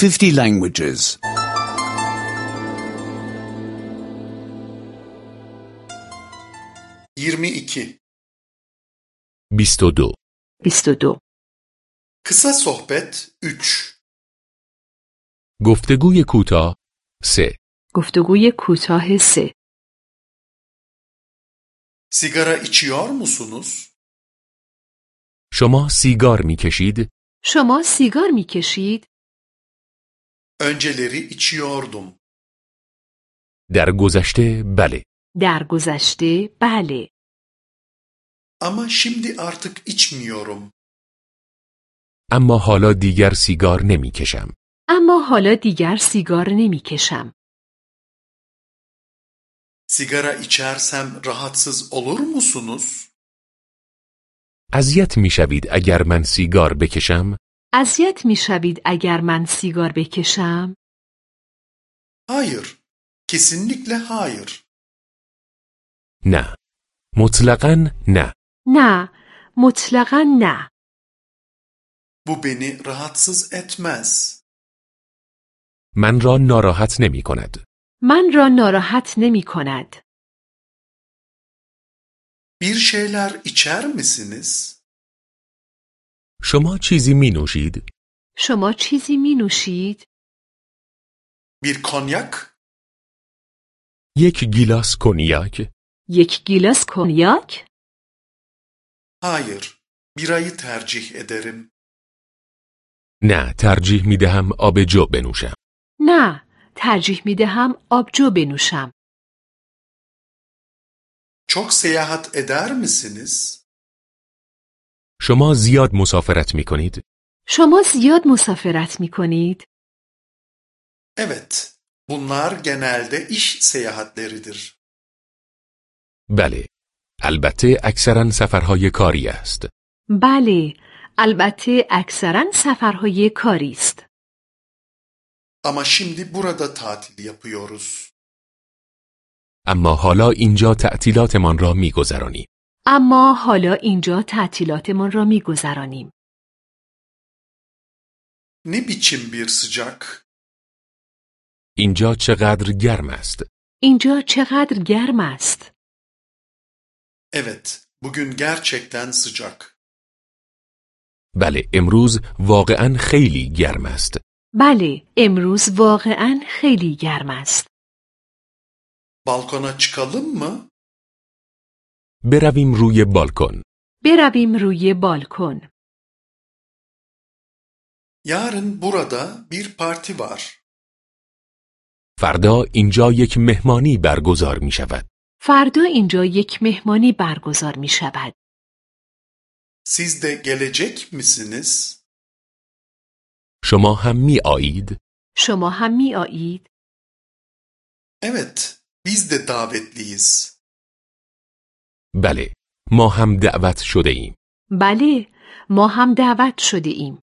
50 languages. 22. 22. 22. Kısa sohbet 3. گفتگوی کوتاه 3. گفتگوی کوتاه 3. Sigara içiyor musunuz? شما سیگار می کشید؟ شما سیگار می کشید؟ Önceleri içiyordum. در گذشته بله. در گذشته بله. Ama şimdi artık içmiyorum. اما حالا دیگر سیگار نمی کشم. اما حالا دیگر سیگار نمی کشم. Sigara içersem rahatsız olur musunuz? اذیت می شوید اگر من سیگار بکشم؟ اذیت می شوید اگر من سیگار بکشم؟ Hayır. Kesinlikle hayır. نه. مطلقاً نه. نه، مطلقاً نه. Bu beni rahatsız etmez. من را ناراحت نمی کند. من را ناراحت نمی کند. Bir şeyler içer misiniz? شما چیزی می نوشید؟ شما چیزی می نوشید؟ Bir konyak? یک گیلاس کنیاک؟ یک گیلاس کنیاک؟ Hayır. Birayı tercih ederim. نه، ترجیح می دهم آب جو بنوشم. نه، ترجیح می دهم آبجو بنوشم. Çok seyahat eder misiniz? شما زیاد مسافرت می کنید؟ شما زیاد مسافرت می کنید؟ Evet. Bunlar genelde iş seyahatleridir. بله. البته اکثرا سفرهای کاری است. بله، البته اکثرا سفرهای کاری است. Ama şimdi burada tatil yapıyoruz. اما حالا اینجا تعطیلاتمان را می گذرانیم. اما حالا اینجا تعطیلاتمان را می گذرانیم. Ne biçim bir sıcak? اینجا چقدر گرم است. اینجا چقدر گرم است. Evet, bugün gerçekten sıcak. بله، امروز واقعا خیلی گرم است. بله، امروز واقعا خیلی گرم است. Balkona çıkalım mı? برویم روی بالکن. برویم روی بالکن. Yarın burada bir parti var. فردا اینجا یک مهمانی برگزار می شود. فردا اینجا یک مهمانی برگزار می شود. Siz de gelecek misiniz? شما هم می آیید؟ شما هم می آیید؟ Evet, biz de davetliyiz. بله، ما هم دعوت شده ایم. بله، ما هم دعوت شده ایم.